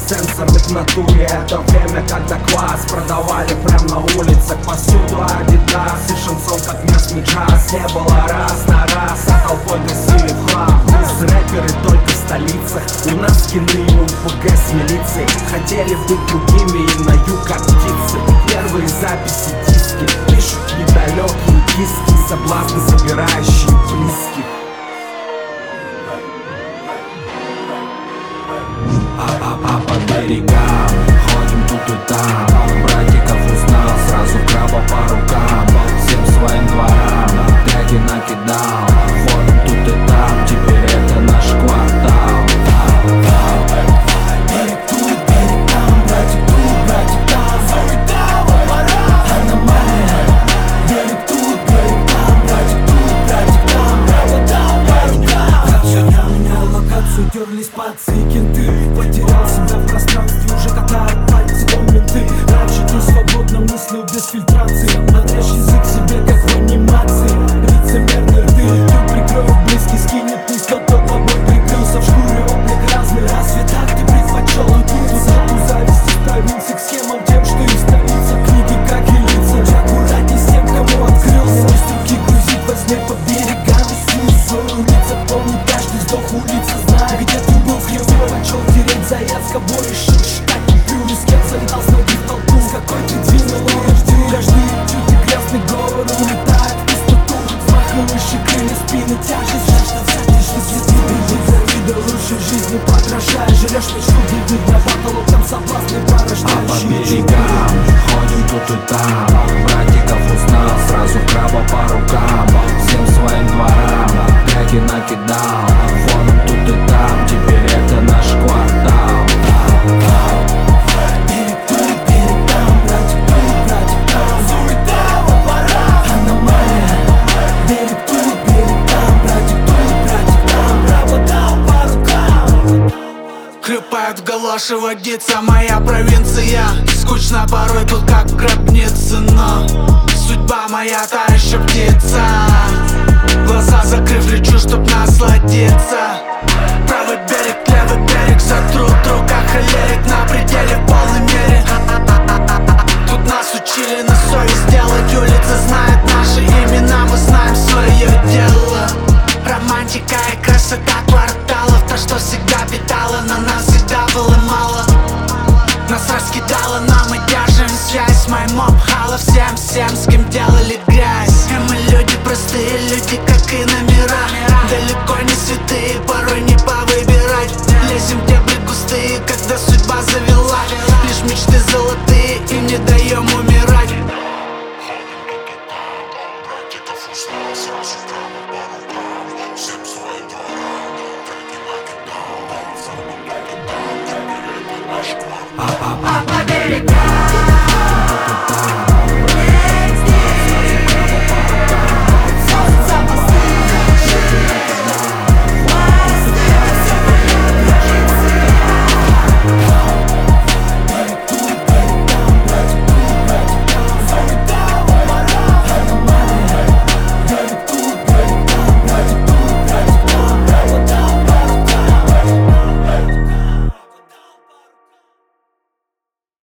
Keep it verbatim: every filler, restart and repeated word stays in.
сенсоры в натуре. Это время, когда квас продавали прям на улицах. Повсюду Адидас и шансон как местный джаз. Не было раз на раз, а толпой гасили в хлам. Мы рэперы только в столицах, у нас скины и УПГ с милицией. Хотели быть другими и на юг как птицы. Первые записи диски пишут недалекие киски, соблазны, собирающие близких. А, а, а по берегам ходим тут и там. Братиков узнал, сразу краба по рукам. Всем своим дворам грязи накидал. Ходим тут и там, теперь это наш квартал. Берег тут, берег там, братик тут, братик там. Суета, пора, аномалия. Берег тут, берег там, братик тут, братик там. Пропадал по рукам. Я менял локацию, терлись пальцы и кенты. Потерял себя в пространстве, уже катают пальцы менты. Раньше ты свободно мыслил без фильтрации. Отрежь язык себе, как в анимации. Лицемерные рты, ты прикроешь близкий, скинет ты сто, кто тобой прикрылся. В шкуре облик разный, разве так ты предпочел уйти? Туза, ту зависть из провинции к схемам тем, что и столица. Книги как и лица, будь аккуратней с тем, кому открылся. Стрелки грузит во сне по берегам и свою свою улицу. Помни, каждый вздох улица знает, где ты был, с кем предпочел тереть заяц. С кого решил считать купюры, с кем залетал с ноги в толпу. С какой ты двинул уровень, каждый чуть и грязный город улетает в пустоту. Взмахивающие крылья, спины, тяжесть, жажда взять лишь высвети. Быть завидо лучшей жизни подражая. Жрешь мечту, где видно потолоком соблазны порождающие. А по берегам ходим тут и там. Братиков узнал, сразу краба по рукам. Всем своим дворам грязи накидал. Ходим тут и там, теперь это наш квартал. Берег тут, берег там, братик тут, братик там. Суета, пора, аномалия. Берег тут, берег там, братик тут, братик там. Пропадал по рукам. Хлюпает в галоши водица моя провинция. Скучно порой тут как в гробнице, но судьба моя та еще птица. Глаза закрыв, лечу, чтоб насладиться. Правый берег, левый берег, сотрут в руках холерик. На пределе в полной мере. Тут нас учили на совесть делать. Улица знает наши имена, мы знаем свое дело. Романтика и красота кварталов, то, что всегда питало, на нас всегда было мало. Нас раскидало, но мы держим связь. Мой моб хала всем, всем, с кем делали грязь. И мы люди, простые люди, как и номера. Далеко не святые, порой не повыбирать. Лезем в дебри густые, когда судьба завела. Лишь мечты золотые, и не даем умирать. Братиков узнал, сразу краба по рукам.